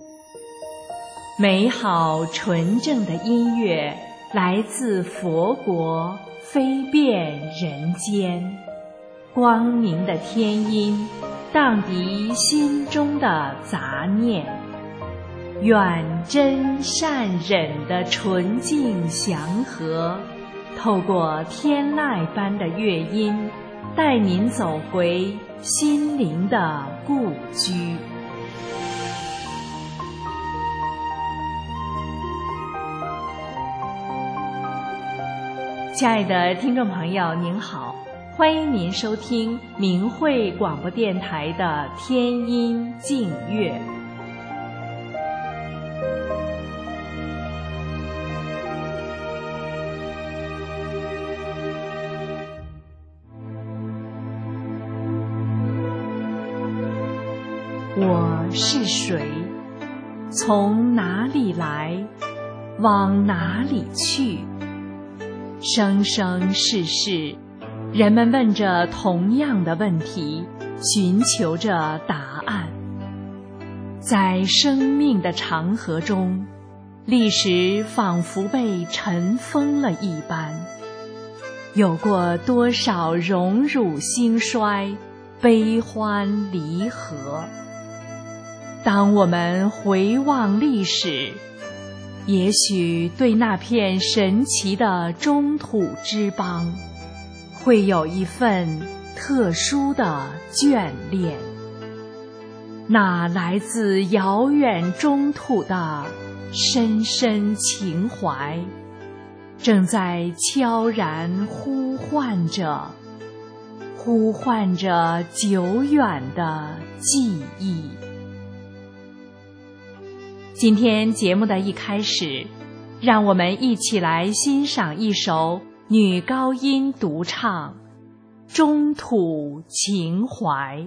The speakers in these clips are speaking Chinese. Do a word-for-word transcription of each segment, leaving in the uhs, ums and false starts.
美好纯正的音乐来自佛国，飞遍人间。光明的天音荡涤心中的杂念，愿真善忍的纯净祥和透过天籁般的乐音，带您走回心灵的故居。亲爱的听众朋友您好，欢迎您收听明慧广播电台的天音静乐。我是谁？从哪里来？往哪里去？生生世世，人们问着同样的问题，寻求着答案。在生命的长河中，历史仿佛被尘封了一般，有过多少荣辱兴衰，悲欢离合。当我们回望历史，也许对那片神奇的中土之邦，会有一份特殊的眷恋。那来自遥远中土的深深情怀，正在悄然呼唤着，呼唤着久远的记忆。今天节目的一开始，让我们一起来欣赏一首女高音独唱《中土情怀》。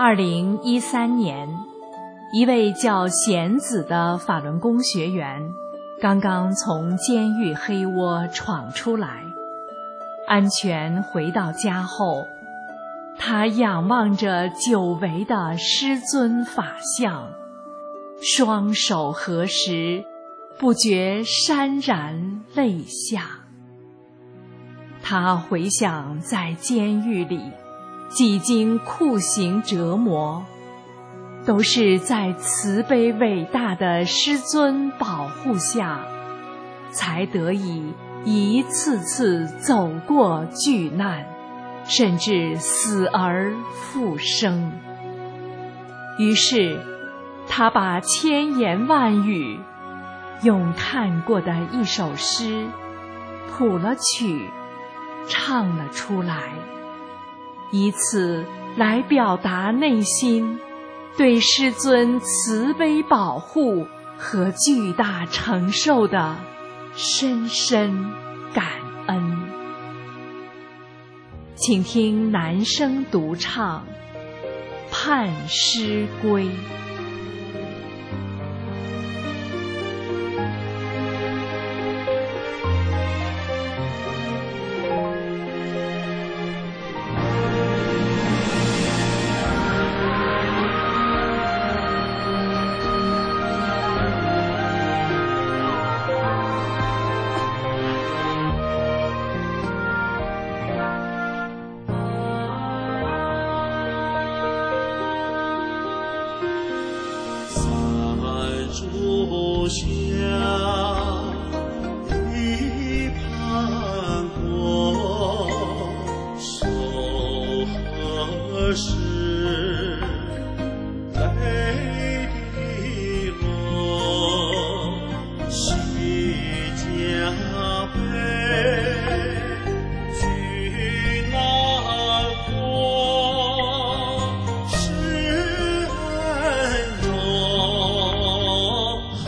二零一三年，一位叫贤子的法轮功学员刚刚从监狱黑窝闯出来，安全回到家后，他仰望着久违的师尊法相，双手合十，不觉潸然泪下。他回想在监狱里几经酷刑折磨，都是在慈悲伟大的师尊保护下，才得以一次次走过巨难，甚至死而复生。于是他把千言万语用看过的一首诗谱了曲，唱了出来，以此来表达内心对师尊慈悲保护和巨大承受的深深感恩。请听男声独唱《盼师归》。 主下一盘果，手何时泪滴落，喜加倍，举难过，是恩荣。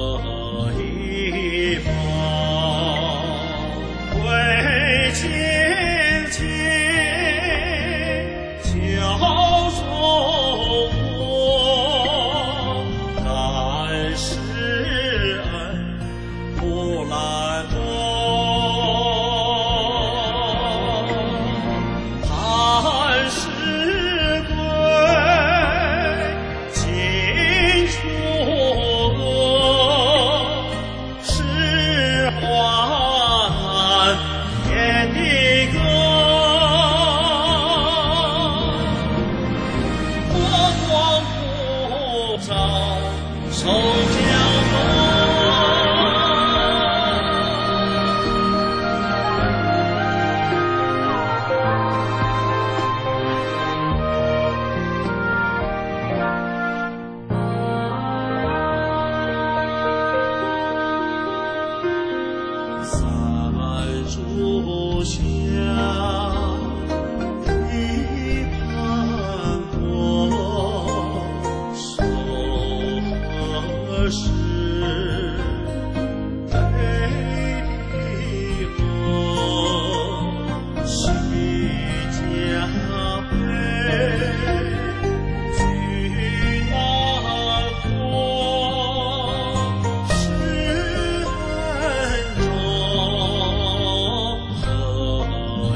亲亲教中我，但是恩不来多，盼师归，尽除恶，是华南天地歌，佛光普照，受教风。主下一盘果，手何时泪滴落，喜加倍，举难过，是恩荣。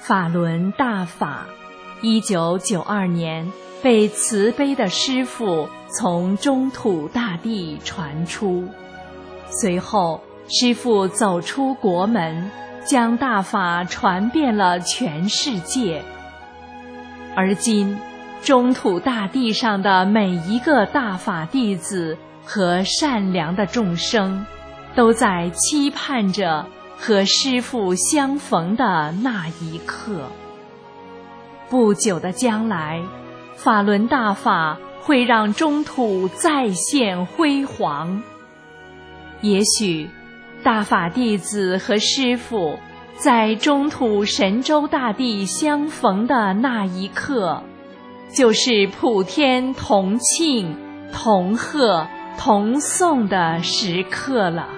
法轮大法，一九九二年被慈悲的师父从中土大地传出。随后，师父走出国门，将大法传遍了全世界。而今，中土大地上的每一个大法弟子和善良的众生，都在期盼着和师父相逢的那一刻。不久的将来，法轮大法会让中土再现辉煌。也许，大法弟子和师父在中土神州大地相逢的那一刻，就是普天同庆、同贺、同颂的时刻了。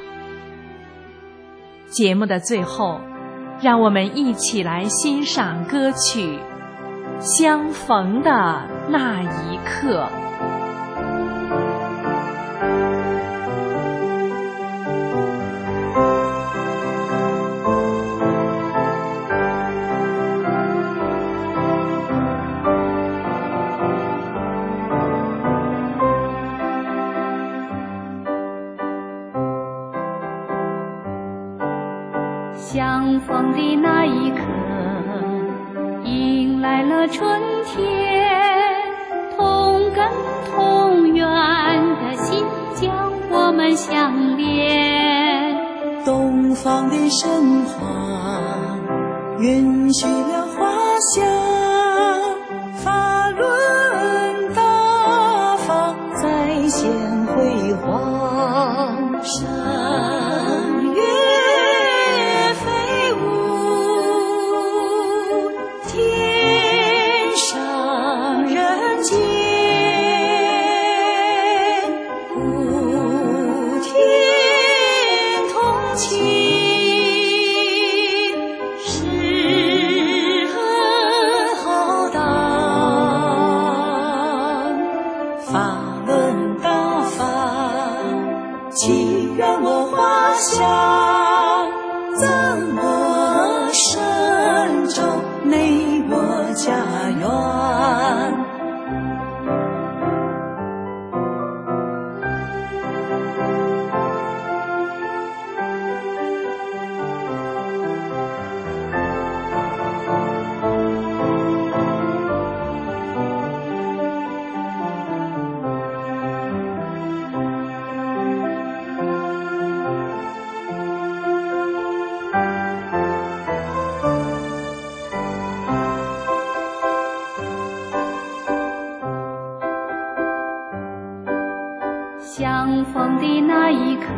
节目的最后，让我们一起来欣赏歌曲《相逢的那一刻》。 相逢的那一刻，迎来了春天，同根同源的心将我们相连。 东方的神话允许了花香，法轮大法再现辉煌。山岳祈愿我花香，赠我神州，美我家园。 相逢的那一刻，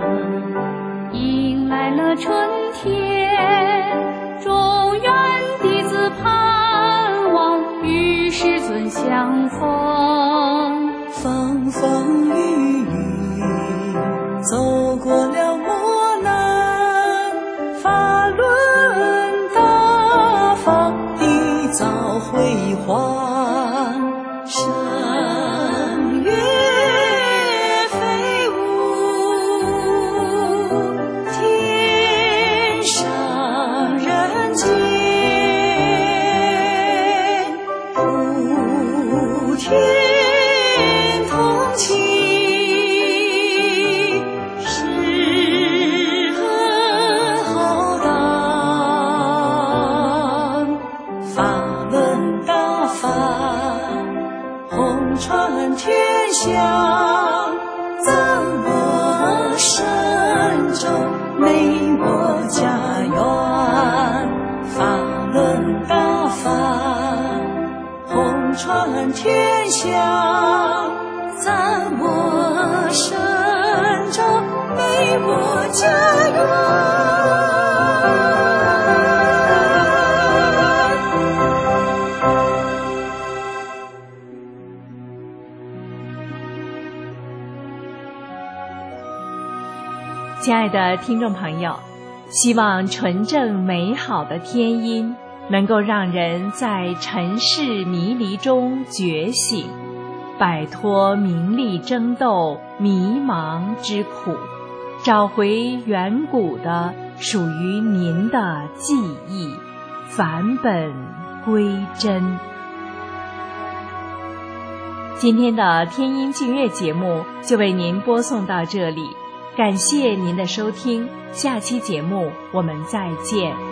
迎来了春天，中原弟子盼望与师尊相逢。 风风雨雨走过了磨难，法轮大法缔造辉煌。山岳传天下，赠我神州，美我家园。法轮大法，红传天下，赠我神州，美我家园。 亲爱的听众朋友，希望纯正美好的天音能够让人在尘世迷离中觉醒，摆脱名利争斗迷茫之苦，找回远古的属于您的记忆， 返本归真。今天的天音净乐节目就为您播送到这里，感谢您的收听，下期节目我们再见。